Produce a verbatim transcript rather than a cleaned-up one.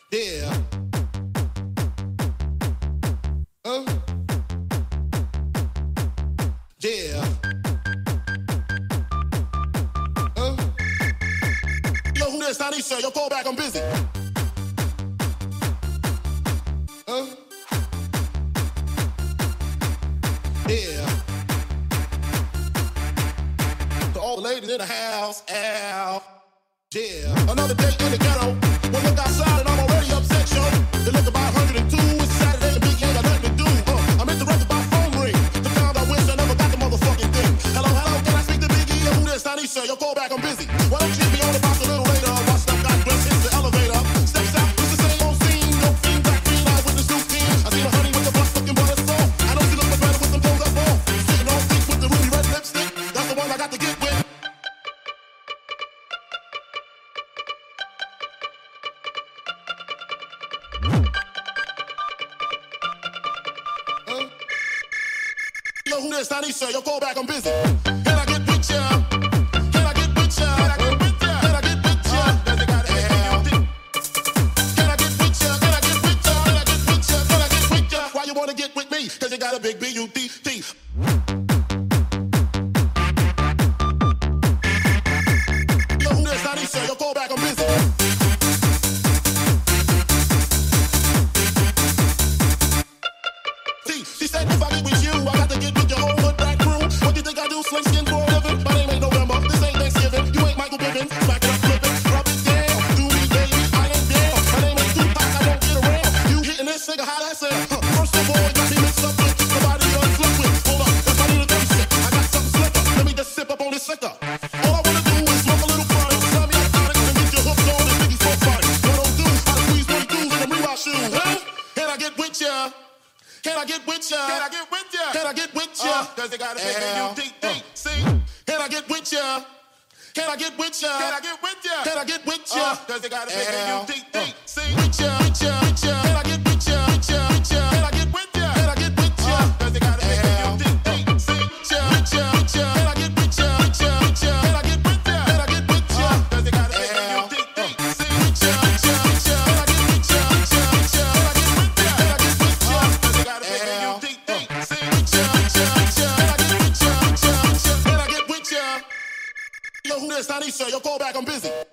Yeah. Uh. Yeah. Uh. Yo, who this? Anisha. Yo, call back. I'm busy. Uh. Yeah. To all the ladies in the house, Al. Yeah. Another day in the ghetto. When look outside and I'm already upset, yo. They look about one hundred two. It's Saturday and Big ain't got nothing to do. Uh, I'm interrupted by phone ring. The time I wish I never got the motherfucking thing. Hello, hello, can I speak to Biggie? Yo, who this? Anisha. Yo, call back. I'm busy. Why don't you be on the box a little later? Watch stuff got dressed into the elevator. Steps out, it's the same old scene. No fiend, black fiend, I with the new team. I see the honey with the bust looking butter soft. I know she look better with them toes up off. Sitting on feet with the ruby red lipstick. That's the one I got to get with. Uh. Yo, who this? Anisha. Yo, call back. I'm busy. Can I get with ya? Can I get with ya? Can I get with ya? Can I get with ya? Does it gotta be you? Can I get with ya? Can I get with ya? Can I get with ya? Can I get with ya? Why you wanna get with me? Cause you got a big B U D T. Yo, who this? Anisha. Yo, call back. I'm busy. She said if I get with you, I got to get with your whole hood black crew. What you think I do? Sling skin for a living? My name ain't November. This ain't Thanksgiving. You ain't Michael Bivins. Smack it up, flip it, rub it down. Do me, baby, I ain't down. My name ain't Tupac, I don't get around. You hitting this nigga, how that sound? Huh. First of all, you got me mixed up with somebody you unflip with. Hold up, if I need a dumb shit, I got something slicker. Let me just sip up on this liquor. All I wanna do is smoke a little product. Tell me I'm tonic and get your hooked on this Biggie smoke product. What don't do? I squeeze twenty-twos in them Reebok shoes. Huh? Can I get with ya? Can I get with ya? Can I get with ya? Can I get with ya? Uh, Does it gotta be U D D? See? Can I get with ya? Can I get with ya? Can I get with ya? Can I get with ya? Uh, Does it gotta be U D D? See? With ya? With ya? With ya? Can I get with ya? With ya? With ya? Can I get with ya? Can I get with ya? Uh, Does it gotta be U D D? See? With ya? With ya? With ya? Can I get with ya? With ya? With ya? Can I get with ya? Can I get with ya? Uh, Does it gotta be U D D? See? With ya? With ya? With ya? Can I get with ya? With ya? With ya? Can I get with ya? Can I get with ya? Does it gotta be U D D? See? With ya? With ya? With ya? Can I get with ya? With ya? With ya? Can I get with ya? Yo, who this? Anisha. Yo, call back. I'm busy.